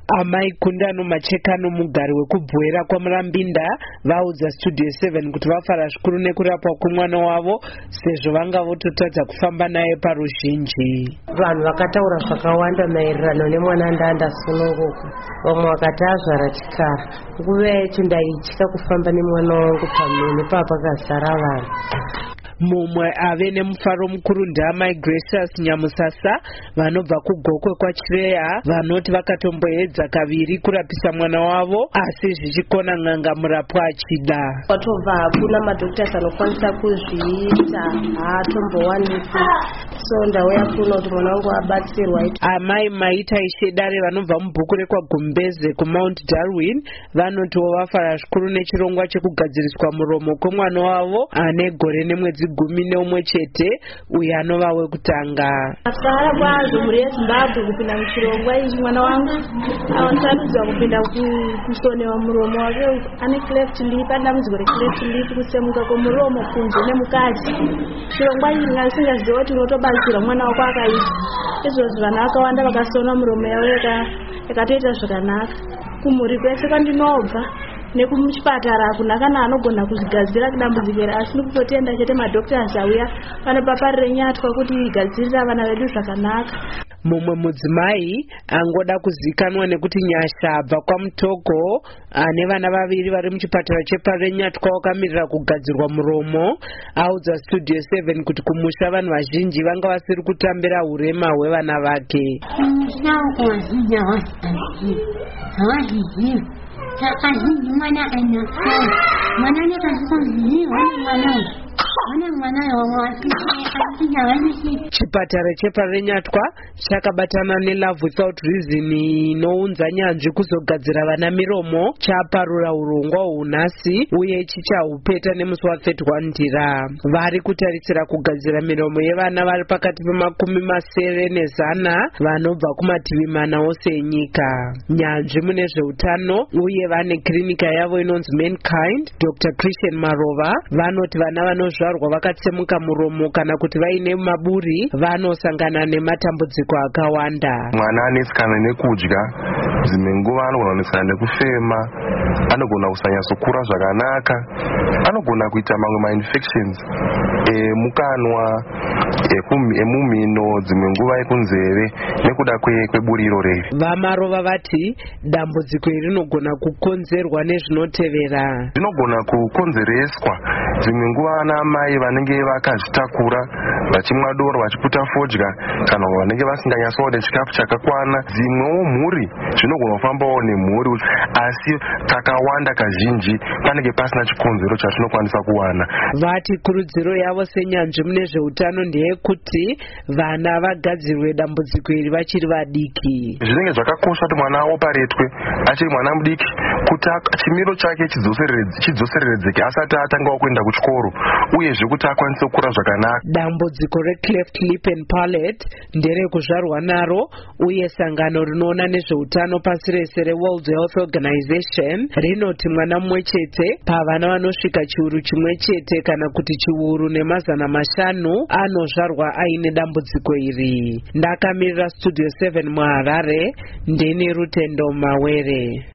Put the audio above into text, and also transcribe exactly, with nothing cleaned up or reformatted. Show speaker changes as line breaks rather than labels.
Amai Kundano Machekano mugari wekubwera kwaMurambinda vaudza Studio seven kuti vafara zvikuru nekurapwa kwemwana wavo sezvo vanga vototadza kufamba naye paruzhinji.
Vanhu vakataura zvakawanda maererano nemwana ndaandasununguka. Vamwe vakati azvara chikara. Nguva yacho ndaitya kufamba nemwana wangu pamhene papakazara vanhu.
Mumwe ave nemufaro mukuru ndaamai Gracious Nyamusasa vanobva kugokwe kwaChireya vanoti vakatomboedza kaviri kurapisa mwana wavo asi zvichikona n'anga murapwa achida.
Watobva kuna madhoktors anokwanisa kuzviita haatombowaniki, so ndauya kuno kuti mwana wangu abatsirwa.
Amai Maita Ishedare vanobva mubhuku rekwaGumbeze kuMount Darwin vanotiwo vafara zvikuru nechirongwa chekugadziriswa muromo kwemwana wavo ane gore nemwedzi gumi neumwe chete uye anova wekutanga.
Afara kwazvo mhuri yeZimbabwe kupinda muchirongwa ichi mwana wangu avasarudzwa kupinda kusonewa muromo wake ane cleft lip, ane dambudziko recleft lip, kusemuka kwemuromo kunze nemukati. Chirongwa ichi ngasingaziva kuti unotobatsira mwana wako akaita izvozvo. Vanhu vakawanda vakasona muromo yavo yakatoita zvakanaka. Kumhuri kwese kwandinobva nekumuchipatara hakuna kana anogona kuzvigadzira kudambudzikira, asi ndikutotenda chete madhoktors auya vanopaparire nyatwa kuti igadzirira vana vedu zvakanaka.
Mumwe mudzimai angoda kuzikanwa nekuti nyasha abva kwaMutoko ane vana vaviri vari muchipatara cheparenyatwa wakamirira kugadzirwa muromo audza Studio seven kuti kumusha vanhu vazhinji vanga vasiri kutambira hurema hwevana vake.
Kazhinji mwana anakona mwana nekazvikonziwa mwana
Chipatara cheparenyatwa chakabatana neLove Without Reason inounza nyanzvi kuzogadzira vana miromo chaparura urongwa unhasi uye chichahupeta nemusi wathirty-one ndira. Vari kutarisira kugadzira miromo yevana vari pakati pemakumi masere nezana vanobva kumativi mana ose enyika. Nyanzvi mune zveutano uye vane klinika yavo inonzi Mankind, Doctor Christian Marova vanoti vana vanozvarwa vakatsemuka muromo kana kuti vaine maburi vanosangana nematambudziko akawanda.
Mwana anesikana nekudya, dzimwe nguva anogona kunesana nekufema, anogona kusanyatsokura zvakanaka, anogona kuita mamwe ma-infections emukanwa, emumhino, dzimwe nguva ekunzeve nekuda kweburiro reri.
Vamarova vati dambudziko iri rinogona kukonzerwa nezvinotevera.
Rinogona kukonzereswa dzimwe nguva ana mai vanenge vakazvitakura vachimwa doro vachiputa fodya kana vanenge vasinganyatsoone chikafu chakakwana. Dzimwewo mhuri zvinogona kufambawo nemhuri asi takawanda kazhinji panenge pasina chikonzero chatinokwanisa kuwana.
Vati kurudziro yavo senyanzvi mune zveutano ndeyekuti vana vagadzirwe dambudziko iri vachiri vadiki.
Zvinenge zvakakosha kuti mwana aoparetwe achiri mwana mudiki kuti chimiro chake chidzosereredzeke asati atangawo kuenda kuchikoro uyezve kuti akwanise kukura zvakanaka.
Dambudziko recleft lip and palate nderekuzvarwa naro uye sangano rinoona nezveutano pasi rese reWorld Health Organization rinoti mwana mumwe chete pavana vanosvika chiuru chimwe chete kana kuti chiuru nemazana mashanu anozvarwa aine dambudziko iri. Ndakamirira Studio seven muHarare ndini Rutendo Mawere.